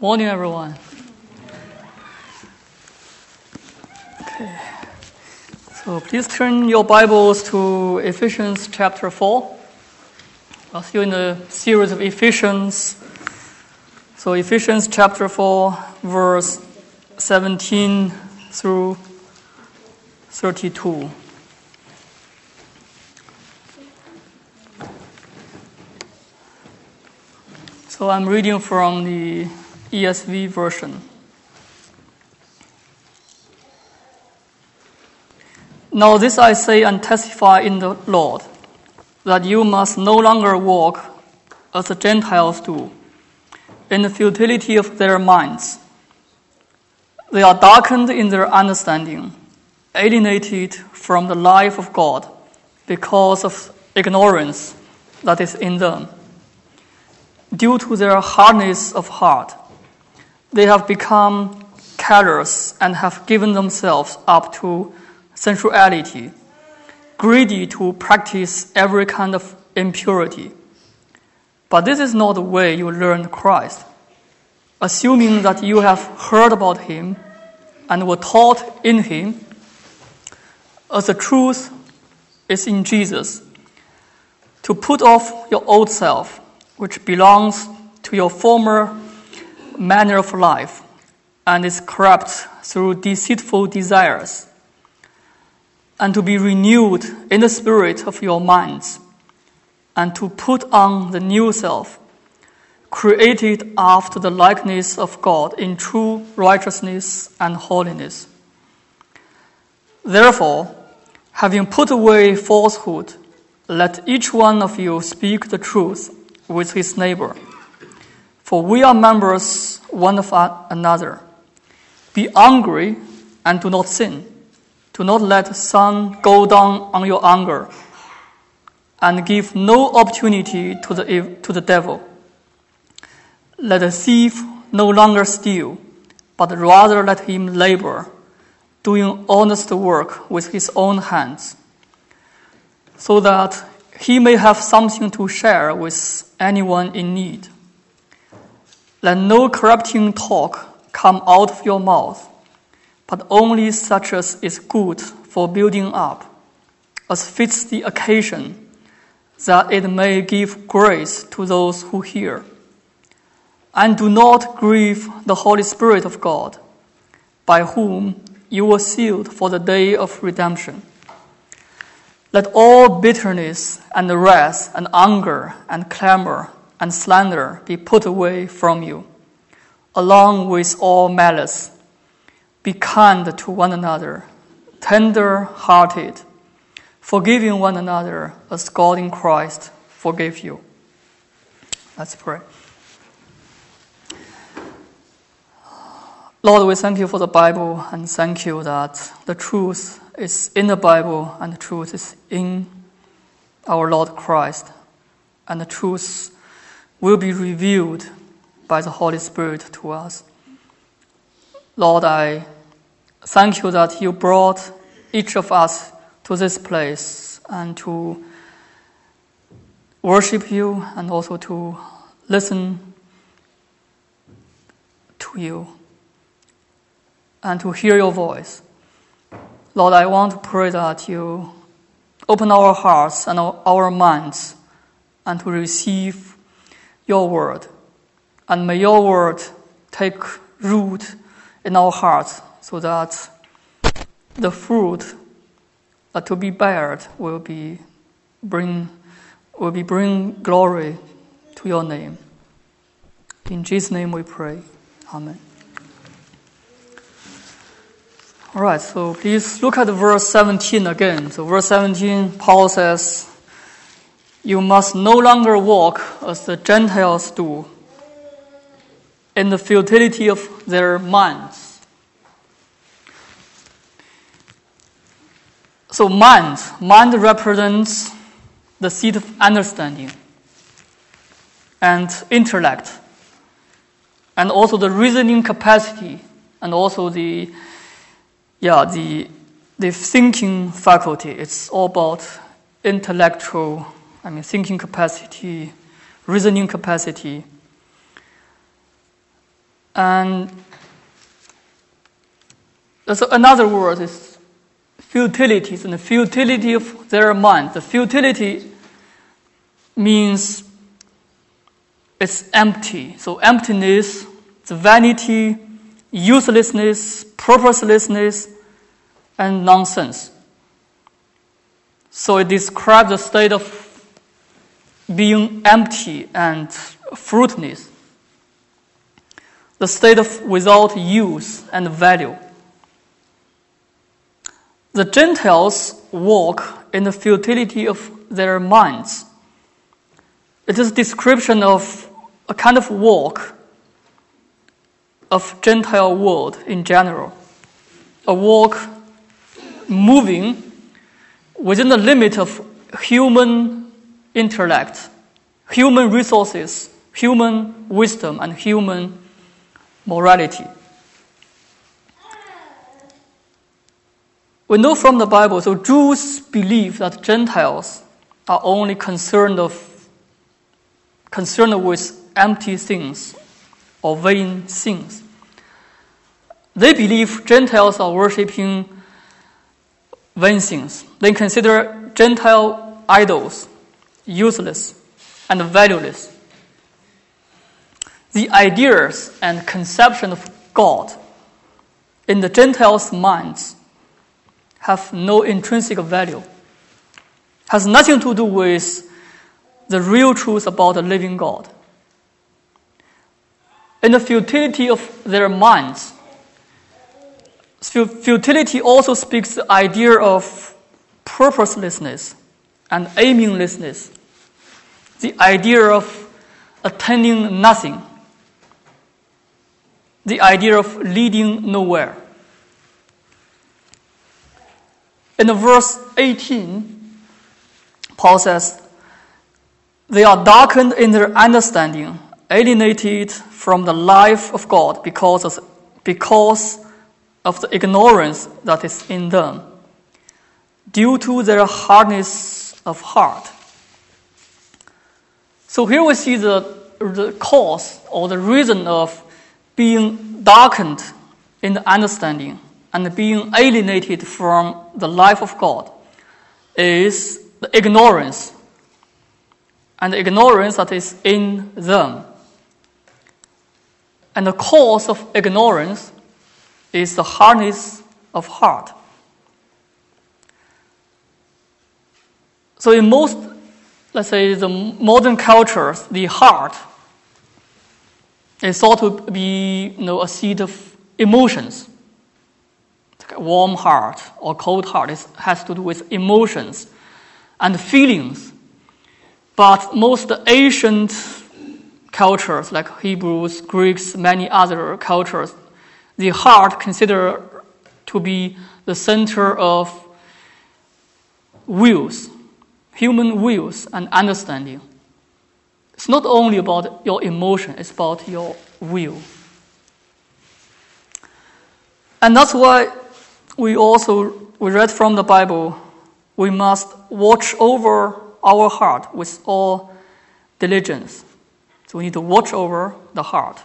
Morning, everyone. Okay. So please turn your Bibles to Ephesians chapter 4. We're still in the series of Ephesians. So Ephesians chapter 4, verse 17 through 32. So I'm reading from the ESV version. Now this I say and testify in the Lord, that you must no longer walk as the Gentiles do, in the futility of their minds. They are darkened in their understanding, alienated from the life of God because of ignorance that is in them. Due to their hardness of heart, they have become callous and have given themselves up to sensuality, greedy to practice every kind of impurity. But this is not the way you learned Christ, assuming that you have heard about him and were taught in him, as the truth is in Jesus, to put off your old self, which belongs to your former manner of life and is corrupt through deceitful desires, and to be renewed in the spirit of your minds, and to put on the new self, created after the likeness of God in true righteousness and holiness. Therefore, having put away falsehood, let each one of you speak the truth with his neighbor, for we are members one of another. Be angry and do not sin. Do not let the sun go down on your anger, and give no opportunity to the devil. Let the thief no longer steal, but rather let him labor, doing honest work with his own hands, so that he may have something to share with anyone in need. Let no corrupting talk come out of your mouth, but only such as is good for building up, as fits the occasion, that it may give grace to those who hear. And do not grieve the Holy Spirit of God, by whom you were sealed for the day of redemption. Let all bitterness and wrath and anger and clamor and slander be put away from you, along with all malice. Be kind to one another, tender-hearted, forgiving one another as God in Christ forgave you. Let's pray. Lord, we thank you for the Bible, and thank you that the truth is in the Bible and the truth is in our Lord Christ, and the truth will be revealed by the Holy Spirit to us. Lord, I thank you that you brought each of us to this place and to worship you and also to listen to you and to hear your voice. Lord, I want to pray that you open our hearts and our minds and to receive your word. And may your word take root in our hearts so that the fruit that to be bared will bring glory to your name. In Jesus' name we pray. Amen. All right, so please look at verse 17 again. So verse 17, Paul says, you must no longer walk as the Gentiles do, in the futility of their minds. So mind represents the seat of understanding and intellect, and also the reasoning capacity, and also the thinking faculty. It's all about intellectual, thinking capacity, reasoning capacity. And so another word is futility, and the futility of their mind. The futility means it's empty. So emptiness, the vanity, uselessness, purposelessness, and nonsense. So it describes the state of being empty and fruitless, the state of without use and value. The Gentiles walk in the futility of their minds. It is a description of a kind of walk of Gentile world in general, a walk moving within the limit of human intellect, human resources, human wisdom, and human morality. We know from the Bible, so Jews believe that Gentiles are only concerned with empty things or vain things. They believe Gentiles are worshipping vain things. They consider Gentile idols useless and valueless. The ideas and conception of God in the Gentiles' minds have no intrinsic value, has nothing to do with the real truth about the living God. In the futility of their minds, futility also speaks the idea of purposelessness and aimlessness, the idea of attaining nothing, the idea of leading nowhere. In verse 18, Paul says, they are darkened in their understanding, alienated from the life of God because of the ignorance that is in them, due to their hardness of heart. So here we see the cause or the reason of being darkened in the understanding and being alienated from the life of God is the ignorance, and the ignorance that is in them. And the cause of ignorance is the hardness of heart. So in most, let's say, the modern cultures, the heart is thought to be, a seat of emotions. Like a warm heart or cold heart has to do with emotions and feelings. But most ancient cultures, like Hebrews, Greeks, many other cultures, the heart considered to be the center of wills, human wills and understanding. It's not only about your emotion, it's about your will. And that's why we read from the Bible, we must watch over our heart with all diligence. So we need to watch over the heart.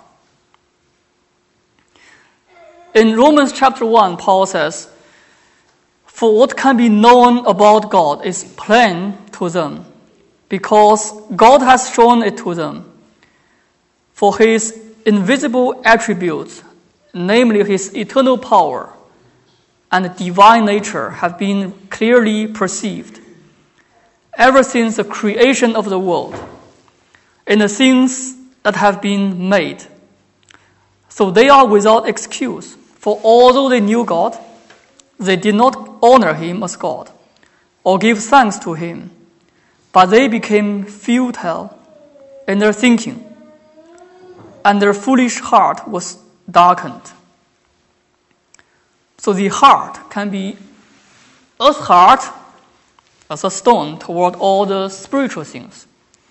In Romans chapter 1, Paul says, for what can be known about God is plain to them, because God has shown it to them. For his invisible attributes, namely his eternal power and divine nature, have been clearly perceived ever since the creation of the world, in the things that have been made. So they are without excuse, for although they knew God, they did not honor him as God or give thanks to him, but they became futile in their thinking, and their foolish heart was darkened. So the heart can be as hard as a stone toward all the spiritual things.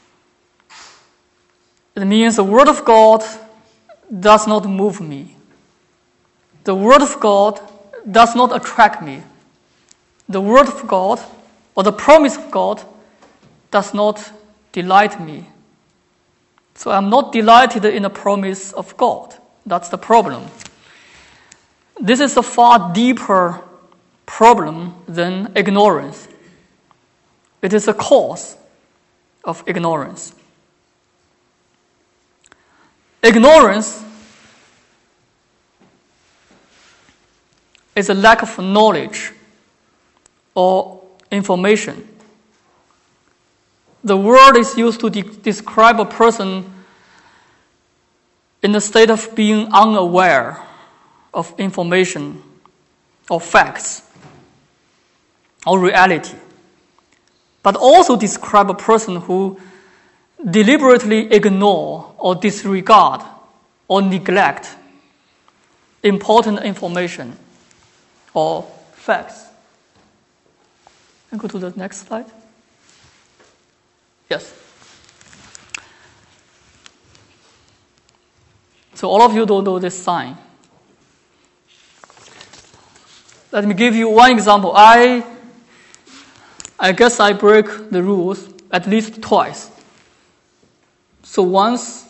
It means the Word of God does not move me. The Word of God does not attract me. The Word of God or the promise of God does not delight me. So I'm not delighted in the promise of God. That's the problem. This is a far deeper problem than ignorance. It is a cause of ignorance. Ignorance is a lack of knowledge or information. The word is used to describe a person in the state of being unaware of information or facts or reality, but also describe a person who deliberately ignore or disregard or neglect important information or facts. And go to the next slide. Yes. So all of you don't know this sign. Let me give you one example. I guess I break the rules at least twice. So once,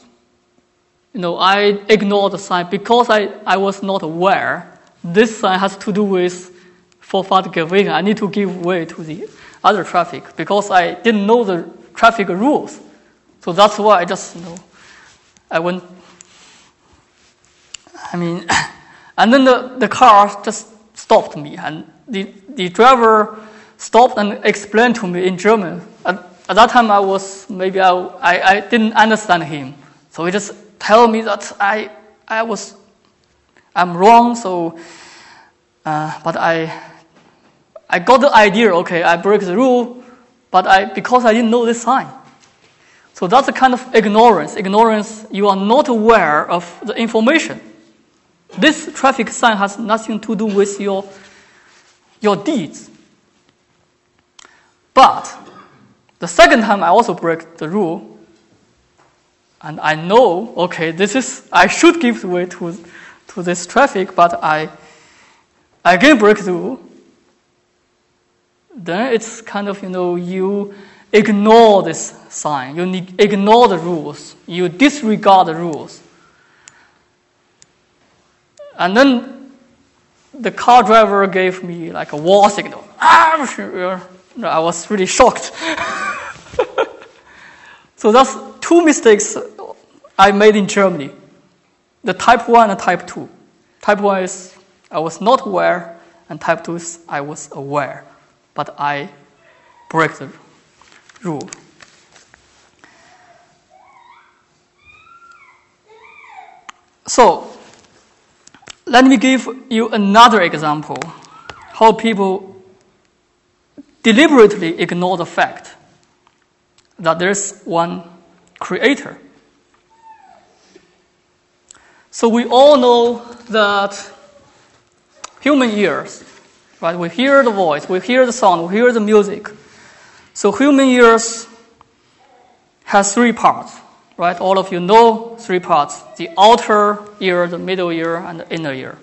I ignore the sign because I was not aware. This sign has to do with forfeit give way. I need to give way to the other traffic because I didn't know the traffic rules. So that's why I just, I went. And then the car just stopped me, and the driver stopped and explained to me in German. At that time, I didn't understand him, so he just told me that I'm wrong. So, but I got the idea. Okay, I break the rule, but because I didn't know this sign. So that's a kind of ignorance. Ignorance, you are not aware of the information. This traffic sign has nothing to do with your deeds. But the second time I also break the rule, and I know, okay, I should give way to this traffic, but I again break the rule. Then it's kind of, you ignore this sign, you ignore the rules, you disregard the rules. And then the car driver gave me like a war signal. I was really shocked. So that's two mistakes I made in Germany. The type 1 and type 2. Type 1 is I was not aware, and type 2 is I was aware, but I break the rule. So, let me give you another example, how people deliberately ignore the fact that there's one creator. So we all know that human ears, right? We hear the voice, we hear the sound, we hear the music. So human ears has three parts, right? All of you know three parts: the outer ear, the middle ear, and the inner ear.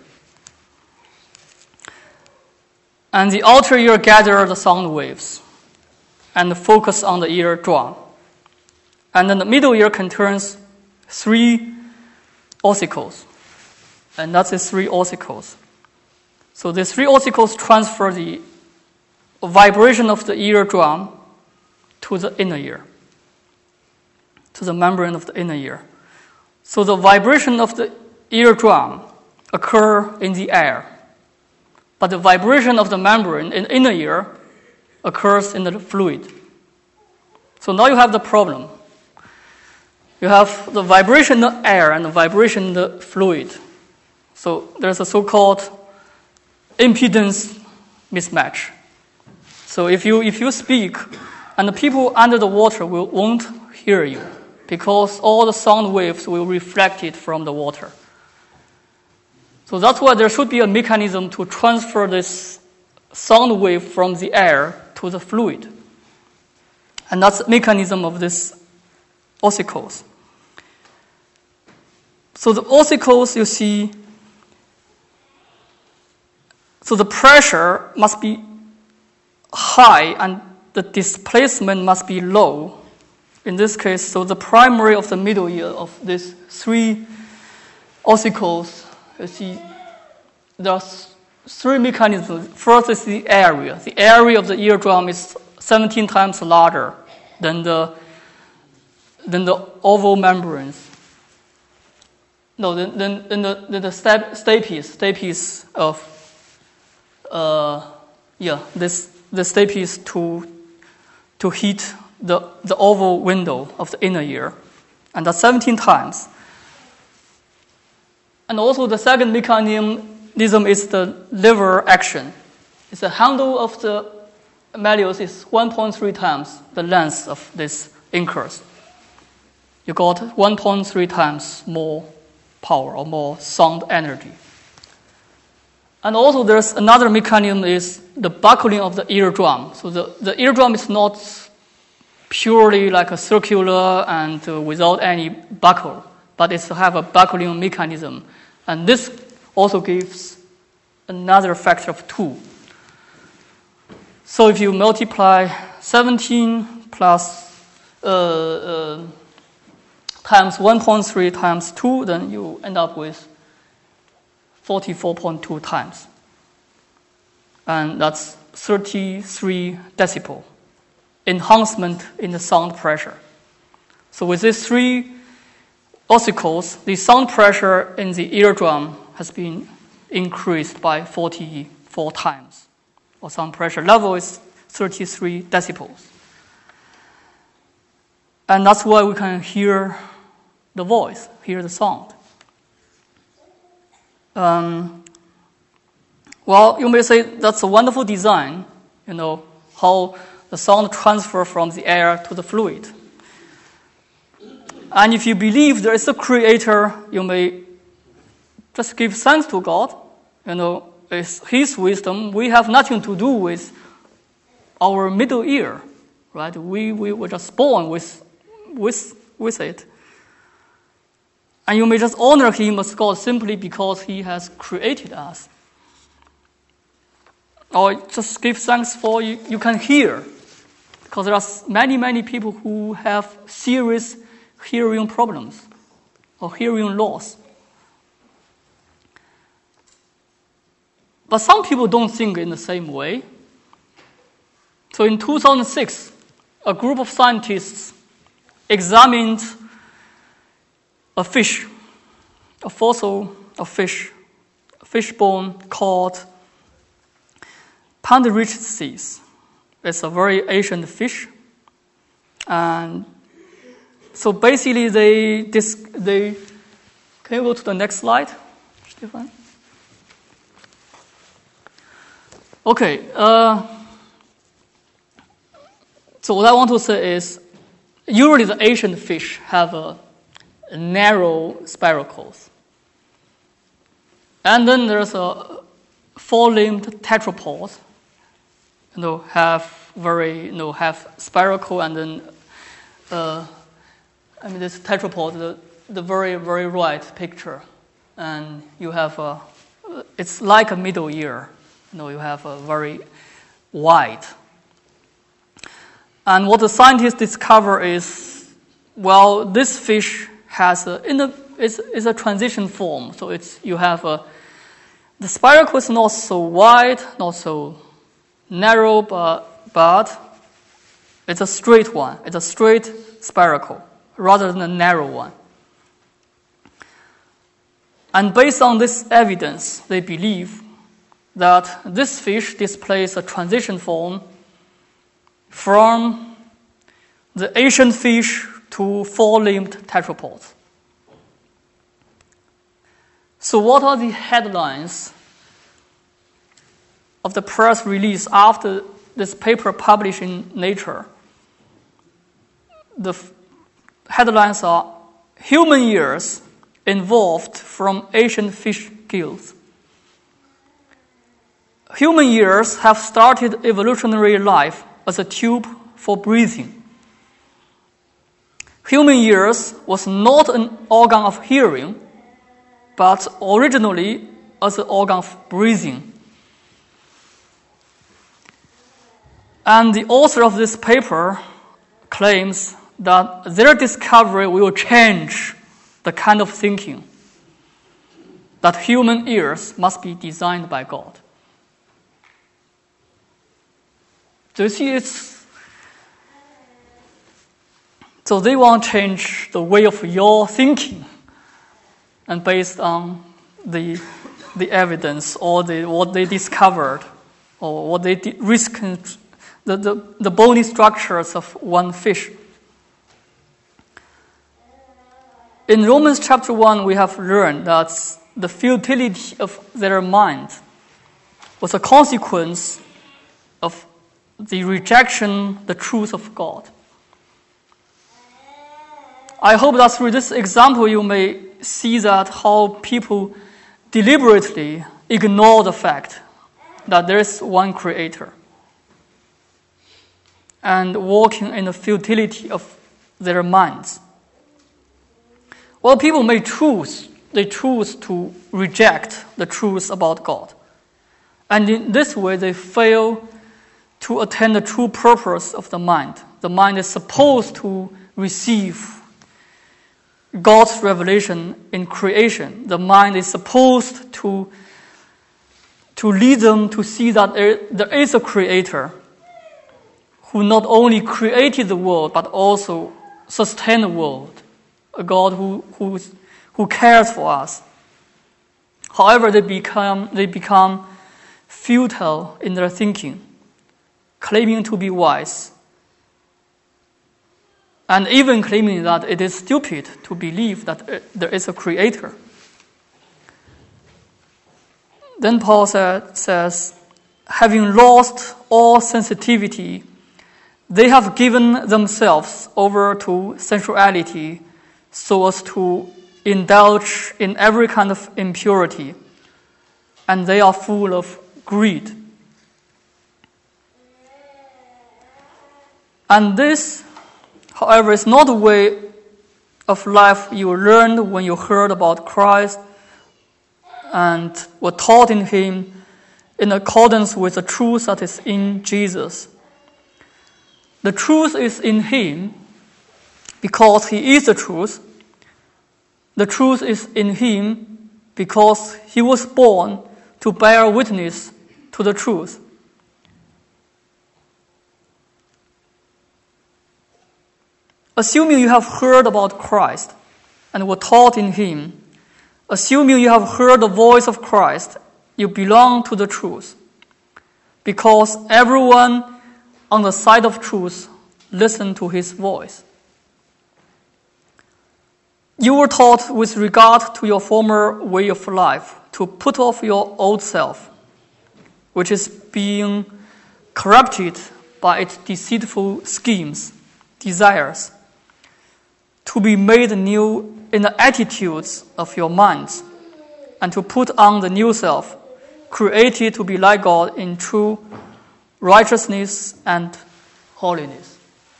And the outer ear gathers the sound waves and focus on the ear drum. And then the middle ear contains three ossicles. And that's the three ossicles. So the three ossicles transfer the vibration of the ear drum to the inner ear, to the membrane of the inner ear. So the vibration of the eardrum occurs in the air, but the vibration of the membrane in the inner ear occurs in the fluid. So now you have the problem. You have the vibration in the air and the vibration in the fluid. So there's a so-called impedance mismatch. So if you speak, and the people under the water won't hear you, because all the sound waves will reflect it from the water. So that's why there should be a mechanism to transfer this sound wave from the air to the fluid. And that's the mechanism of this ossicles. So the ossicles, you see, so the pressure must be high and the displacement must be low. In this case, so the primary of the middle ear of these three ossicles, you see there are three mechanisms. First is the area. The area of the eardrum is 17 times larger than the oval membranes. No, then the stapes of the stapes to heat the oval window of the inner ear, and that's 17 times. And also the second mechanism is the lever action. It's the handle of the malleus is 1.3 times the length of this incus. You got 1.3 times more power or more sound energy. And also there's another mechanism is the buckling of the eardrum. So the eardrum is not purely like a circular and without any buckle, but it's have a buckling mechanism. And this also gives another factor of 2. So if you multiply 17 plus times 1.3 times 2, then you end up with 44.2 times. And that's 33 decibel enhancement in the sound pressure. So with these three ossicles, the sound pressure in the eardrum has been increased by 44 times. Or sound pressure level is 33 decibels. And that's why we can hear the voice, hear the sound. Well, you may say that's a wonderful design, how the sound transfers from the air to the fluid. And if you believe there is a creator, you may just give thanks to God. It's His wisdom. We have nothing to do with our middle ear, right? We were just born with it. And you may just honor Him as God simply because He has created us. Or just give thanks for you can hear. Because there are many, many people who have serious hearing problems or hearing loss. But some people don't think in the same way. So in 2006, a group of scientists examined a fish, a fossil of fish, a fish bone called Panderichthys. It's a very ancient fish. And so basically they can you go to the next slide, Stefan? Okay. So what I want to say is, usually the ancient fish have a narrow spiracles. And then there's a four-limbed tetrapods, have spiracle, and then this tetrapod, the very, very right picture, and you have it's like a middle ear. You have a very wide. And what the scientists discover is, this fish has is a transition form. So you have the spiracle is not so wide, not so narrow, but it's a straight one. It's a straight spiracle rather than a narrow one. And based on this evidence, they believe that this fish displays a transition form from the ancient fish to four-limbed tetrapods. So what are the headlines of the press release after this paper published in Nature? The headlines are, human ears involved from ancient fish gills. Human ears have started evolutionary life as a tube for breathing. Human ears was not an organ of hearing, but originally as an organ of breathing. And the author of this paper claims that their discovery will change the kind of thinking. that human ears must be designed by God. Do you see so they want to change the way of your thinking, and based on the evidence or what they discovered or what they the bony structures of one fish. In Romans chapter 1, we have learned that the futility of their mind was a consequence of the rejection, the truth of God. I hope that through this example you may see that how people deliberately ignore the fact that there is one Creator and walking in the futility of their minds. Well, people may choose to reject the truth about God. And in this way, they fail to attain the true purpose of the mind. The mind is supposed to receive God's revelation in creation. The mind is supposed to lead them to see that there is a Creator who not only created the world but also sustained the world, a God who cares for us. However, they become futile in their thinking, claiming to be wise, and even claiming that it is stupid to believe that there is a Creator. Then Paul says, having lost all sensitivity, they have given themselves over to sensuality so as to indulge in every kind of impurity, and they are full of greed. And this, however, is not the way of life you learned when you heard about Christ and were taught in Him in accordance with the truth that is in Jesus. The truth is in Him because He is the truth. The truth is in Him because He was born to bear witness to the truth. Assuming you have heard about Christ and were taught in Him, assuming you have heard the voice of Christ, you belong to the truth, because everyone on the side of truth listens to His voice. You were taught with regard to your former way of life to put off your old self, which is being corrupted by its deceitful schemes, desires, to be made new in the attitudes of your minds, and to put on the new self, created to be like God in true righteousness and holiness.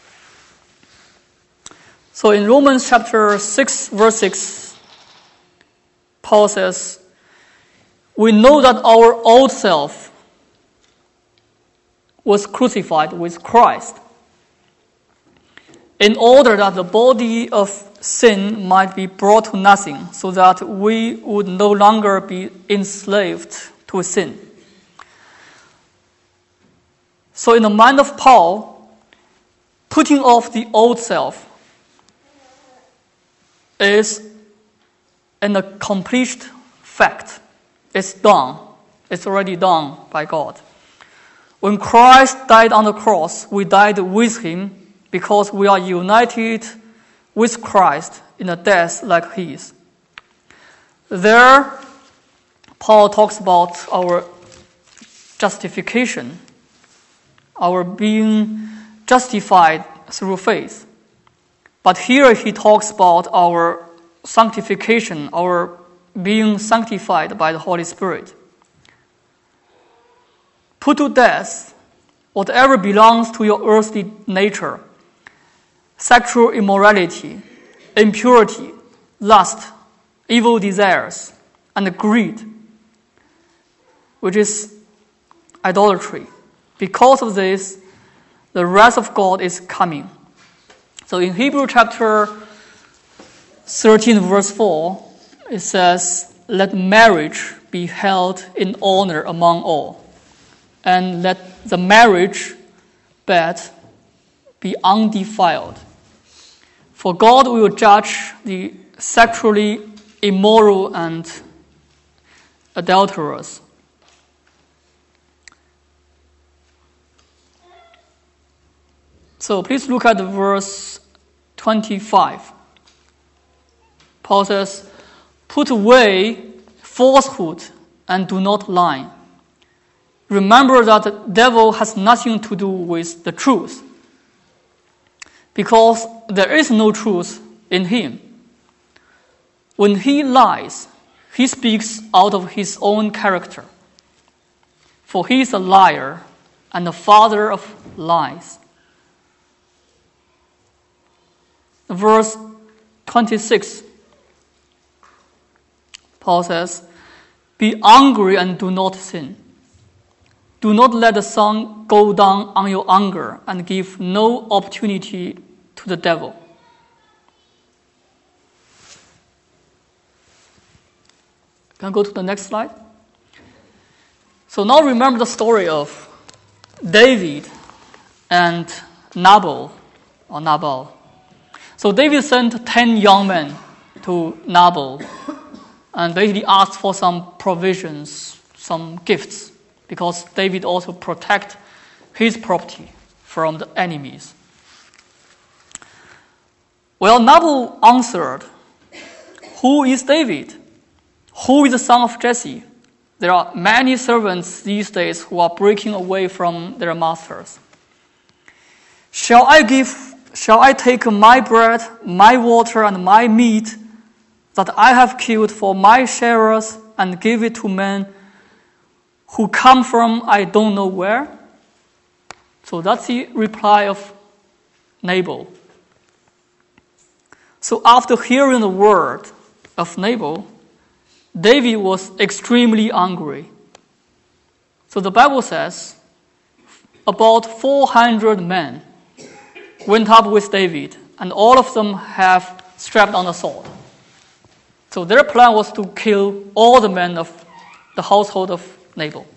So in Romans chapter 6, verse 6, Paul says, we know that our old self was crucified with Christ, in order that the body of sin might be brought to nothing, so that we would no longer be enslaved to sin. So in the mind of Paul, putting off the old self is an accomplished fact. It's done. It's already done by God. When Christ died on the cross, we died with Him because we are united with Christ in a death like His. There, Paul talks about our justification, our being justified through faith. But here he talks about our sanctification, our being sanctified by the Holy Spirit. Put to death whatever belongs to your earthly nature: sexual immorality, impurity, lust, evil desires, and greed, which is idolatry. Because of this, the wrath of God is coming. So in Hebrews chapter 13, verse 4, it says, let marriage be held in honor among all, and let the marriage bed be undefiled. For God will judge the sexually immoral and adulterous. So please look at verse 25. Paul says, "Put away falsehood and do not lie. Remember that the devil has nothing to do with the truth, because there is no truth in him. When he lies, he speaks out of his own character, for he is a liar and the father of lies." Verse 26, Paul says, "Be angry and do not sin. Do not let the sun go down on your anger and give no opportunity to the devil." Can I go to the next slide? So now remember the story of David and Nabal. So David sent 10 young men to Nabal and basically asked for some provisions, some gifts, because David also protect his property from the enemies. Well, Nabal answered, "Who is David? Who is the son of Jesse? There are many servants these days who are breaking away from their masters. Shall I take my bread, my water, and my meat that I have killed for my sharers and give it to men who come from I don't know where?" So that's the reply of Nabal. So after hearing the word of Nabal, David was extremely angry. So the Bible says about 400 men went up with David, and all of them have strapped on a sword. So their plan was to kill all the men of the household of Nabal.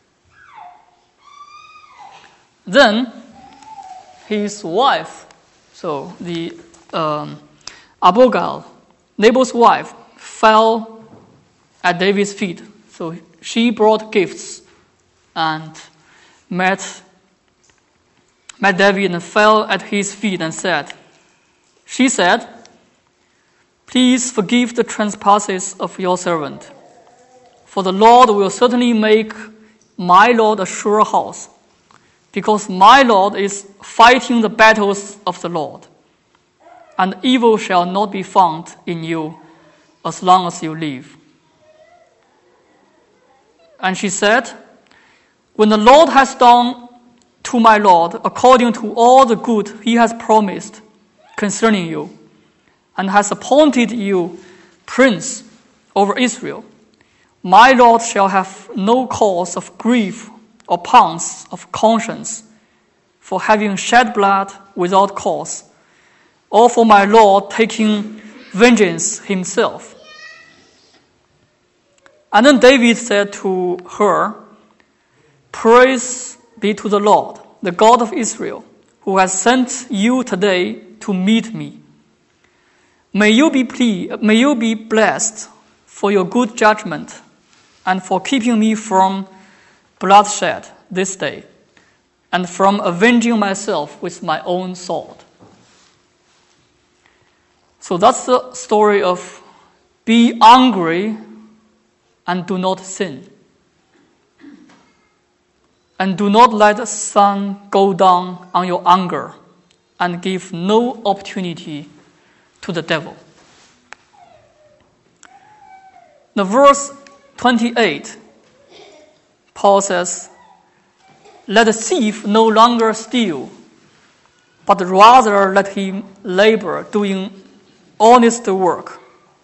Then his wife, so the Abigail, Nabal's wife, fell at David's feet. So she brought gifts and met David and fell at his feet and she said, "Please forgive the trespasses of your servant, for the Lord will certainly make my Lord a sure house, because my Lord is fighting the battles of the Lord, and evil shall not be found in you as long as you live." And she said, "When the Lord has done to my Lord according to all the good he has promised concerning you, and has appointed you prince over Israel, my Lord shall have no cause of grief or pangs of conscience for having shed blood without cause, or for my Lord taking vengeance himself." And then David said to her, "Praise be to the Lord, the God of Israel, who has sent you today to meet me. May you be blessed for your good judgment and for keeping me from bloodshed this day, and from avenging myself with my own sword." So that's the story of be angry and do not sin. And do not let the sun go down on your anger, and give no opportunity to the devil. Now, verse 28, Paul says, "Let the thief no longer steal, but rather let him labor, doing honest work."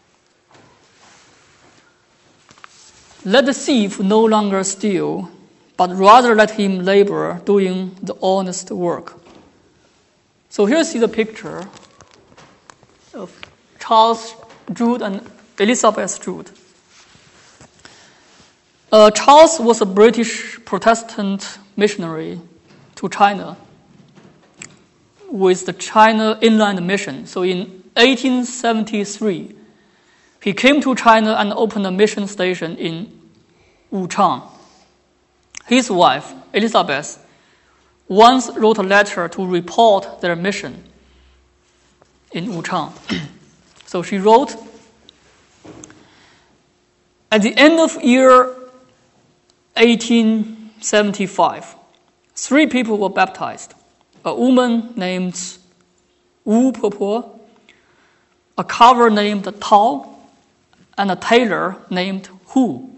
Let the thief no longer steal, but rather let him labor, doing the honest work. So here you see the picture of Charles Jude and Elizabeth Jude. Charles was a British Protestant missionary to China with the China Inland Mission. So in 1873, he came to China and opened a mission station in Wuchang. His wife, Elizabeth, once wrote a letter to report their mission in Wuchang. So she wrote, at the end of year 1875, 3 people were baptized. A woman named Wu Popo, a carver named Tao, and a tailor named Hu.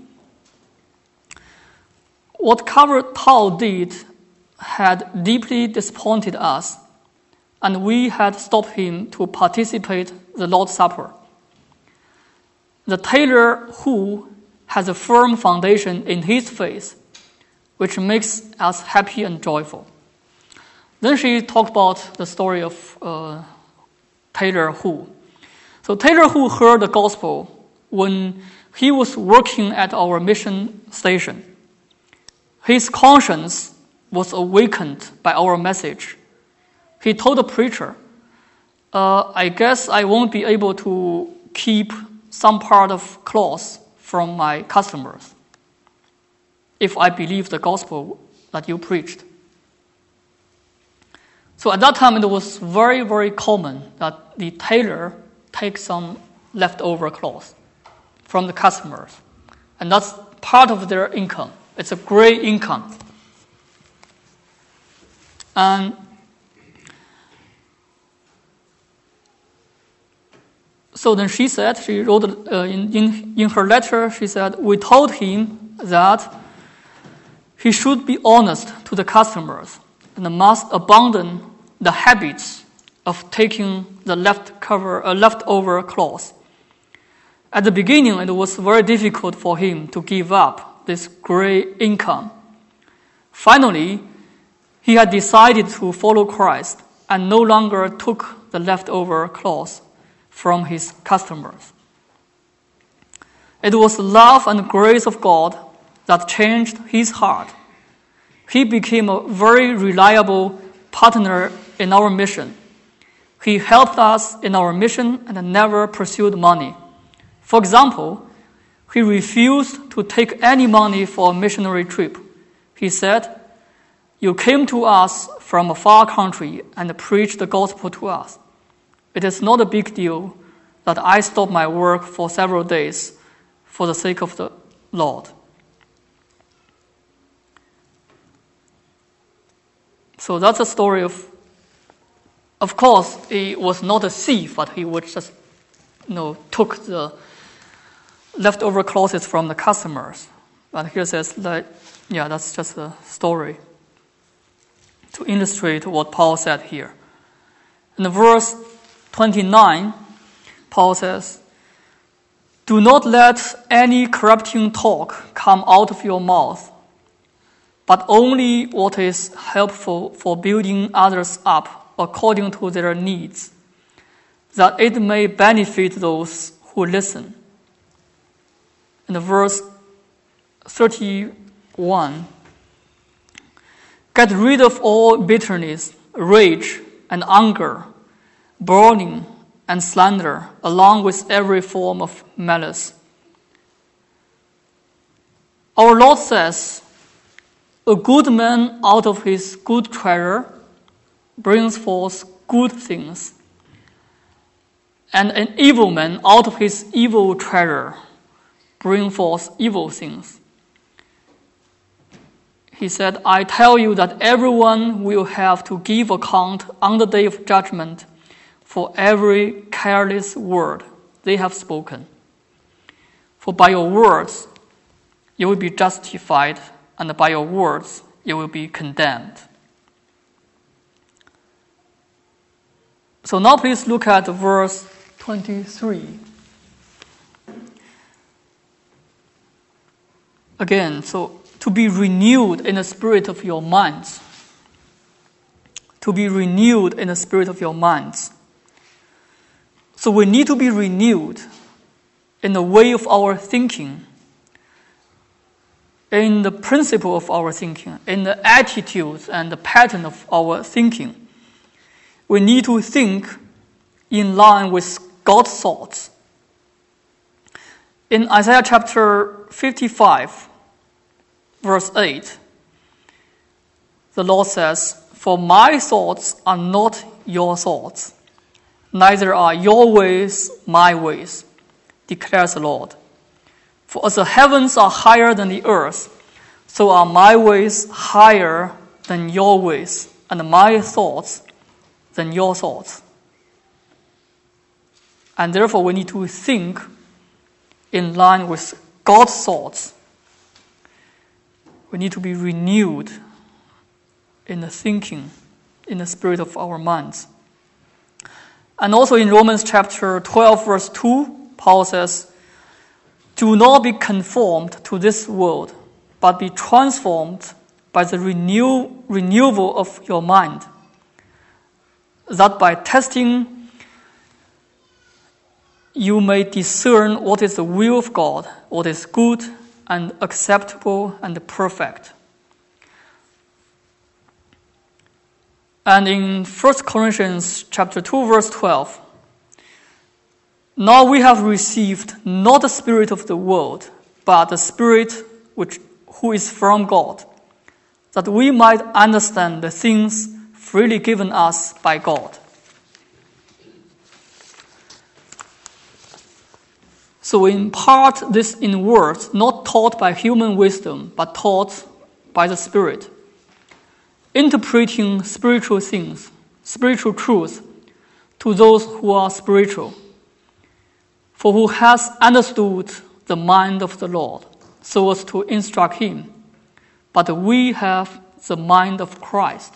What carver Tao did had deeply disappointed us, and we had stopped him to participate in the Lord's Supper. The tailor Hu has a firm foundation in his faith, which makes us happy and joyful. Then she talked about the story of Taylor Hu. So Taylor Hu heard the gospel when he was working at our mission station. His conscience was awakened by our message. He told the preacher, I guess I won't be able to keep some part of cloth from my customers if I believe the gospel that you preached. So at that time, it was very, very common that the tailor takes some leftover cloth from the customers. And that's part of their income. It's a great income. And so then she said, she wrote in her letter, she said, we told him that he should be honest to the customers and must abandon the habits of taking the leftover cloth. At the beginning, it was very difficult for him to give up this great income. Finally, he had decided to follow Christ and no longer took the leftover cloth from his customers. It was love and grace of God that changed his heart. He became a very reliable partner in our mission. He helped us in our mission and never pursued money. For example, he refused to take any money for a missionary trip. He said, you came to us from a far country and preached the gospel to us. It is not a big deal that I stop my work for several days for the sake of the Lord. So that's a story of course, he was not a thief, but he would just, took the leftover clothes from the customers. But here says that, that's just a story to illustrate what Paul said here. In verse 29, Paul says, do not let any corrupting talk come out of your mouth, but only what is helpful for building others up according to their needs, that it may benefit those who listen. In verse 31, get rid of all bitterness, rage, and anger, brawling, and slander, along with every form of malice. Our Lord says, a good man out of his good treasure brings forth good things, and an evil man out of his evil treasure brings forth evil things. He said, I tell you that everyone will have to give account on the day of judgment for every careless word they have spoken. For by your words you will be justified, and by your words you will be condemned. So now please look at verse 23. Again, so to be renewed in the spirit of your minds. To be renewed in the spirit of your minds. So we need to be renewed in the way of our thinking. in the principle of our thinking, in the attitudes and the pattern of our thinking. We need to think in line with God's thoughts. In Isaiah chapter 55, verse 8, the Lord says, "For my thoughts are not your thoughts, neither are your ways my ways, declares the Lord. For as the heavens are higher than the earth, so are my ways higher than your ways, and my thoughts than your thoughts." And therefore we need to think in line with God's thoughts. We need to be renewed in the thinking, in the spirit of our minds. And also in Romans chapter 12, verse 2, Paul says, "Do not be conformed to this world, but be transformed by the renewal of your mind, that by testing you may discern what is the will of God, what is good and acceptable and perfect." And in 1 Corinthians chapter 2, verse 12, "Now we have received not the spirit of the world, but the Spirit who is from God, that we might understand the things freely given us by God." So we impart this in words, not taught by human wisdom, but taught by the Spirit, interpreting spiritual things, spiritual truth, to those who are spiritual. For who has understood the mind of the Lord, so as to instruct him? But we have the mind of Christ.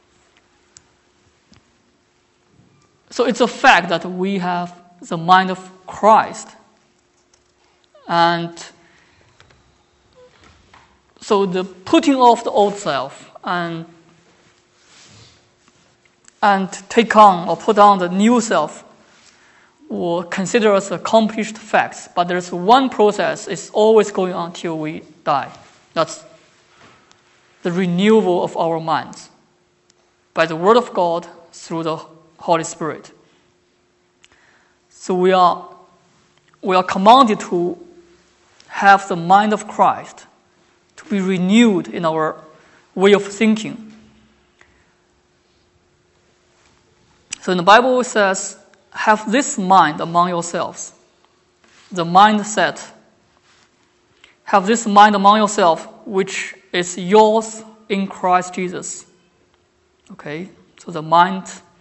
So it's a fact that we have the mind of Christ. And so the putting off the old self and take on or put on the new self will consider as accomplished facts. But there's one process is always going on till we die. That's the renewal of our minds by the Word of God through the Holy Spirit. So we are commanded to have the mind of Christ, to be renewed in our way of thinking. So in the Bible it says, "Have this mind among yourselves." The mindset. "Have this mind among yourselves, which is yours in Christ Jesus." Okay, so the mind,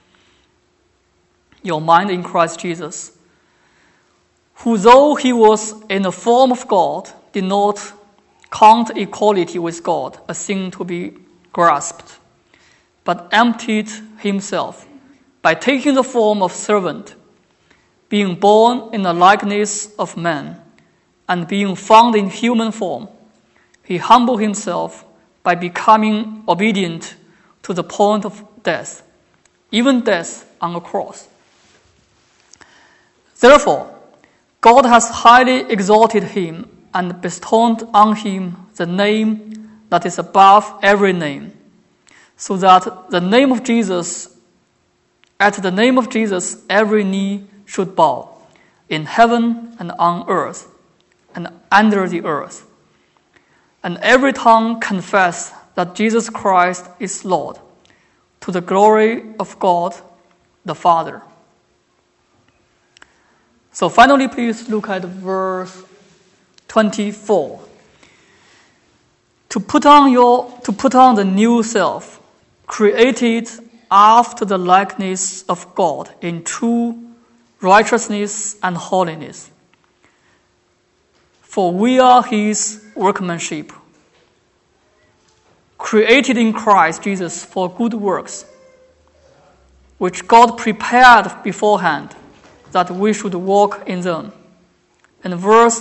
your mind in Christ Jesus, "who though he was in the form of God, did not count equality with God a thing to be grasped, but emptied himself by taking the form of servant, being born in the likeness of man, and being found in human form, he humbled himself by becoming obedient to the point of death, even death on a cross. Therefore, God has highly exalted him and bestowed on him the name that is above every name, so that at the name of Jesus every knee should bow, in heaven and on earth and under the earth, and every tongue confess that Jesus Christ is Lord, to the glory of God the Father." So finally, please look at verse 24. To put on the new self, created after the likeness of God in true righteousness and holiness. For we are his workmanship, created in Christ Jesus for good works, which God prepared beforehand that we should walk in them. And verse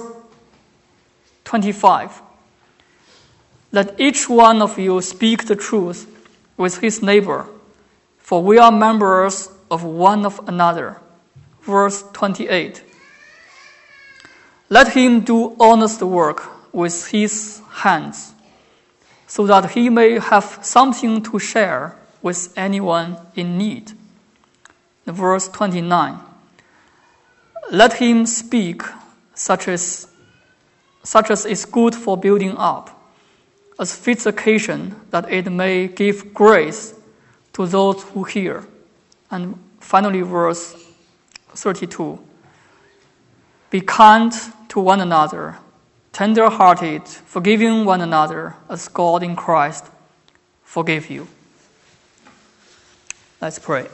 25, "Let each one of you speak the truth with his neighbor, for we are members of one of another." Verse 28, "Let him do honest work with his hands, so that he may have something to share with anyone in need. Verse 29. Let him speak such as is good for building up, as fits occasion, that it may give grace to those who hear. And finally, verse 32. Be kind to one another, tender-hearted, forgiving one another, as God in Christ forgave you. Let's pray.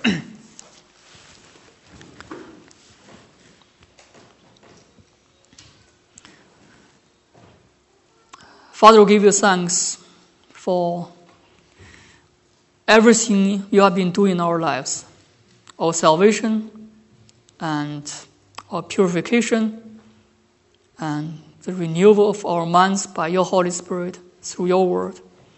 Father, we give you thanks for everything you have been doing in our lives, our salvation and our purification and the renewal of our minds by your Holy Spirit through your word.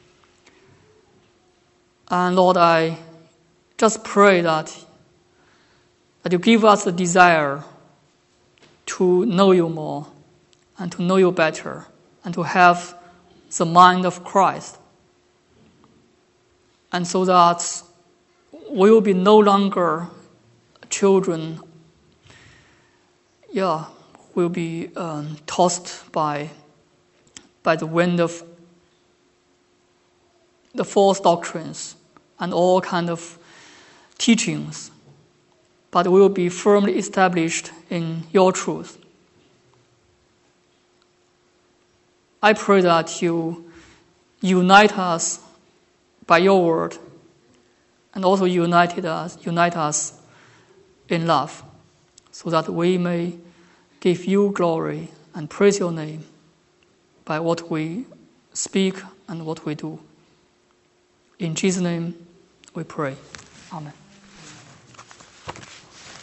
And Lord, I just pray that you give us the desire to know you more and to know you better and to have the mind of Christ. And so that we will be no longer children, will be tossed by the wind of the false doctrines and all kind of teachings, but we will be firmly established in your truth. I pray that you unite us by your word and also unite us in love, so that we may give you glory and praise your name by what we speak and what we do. In Jesus' name we pray. Amen.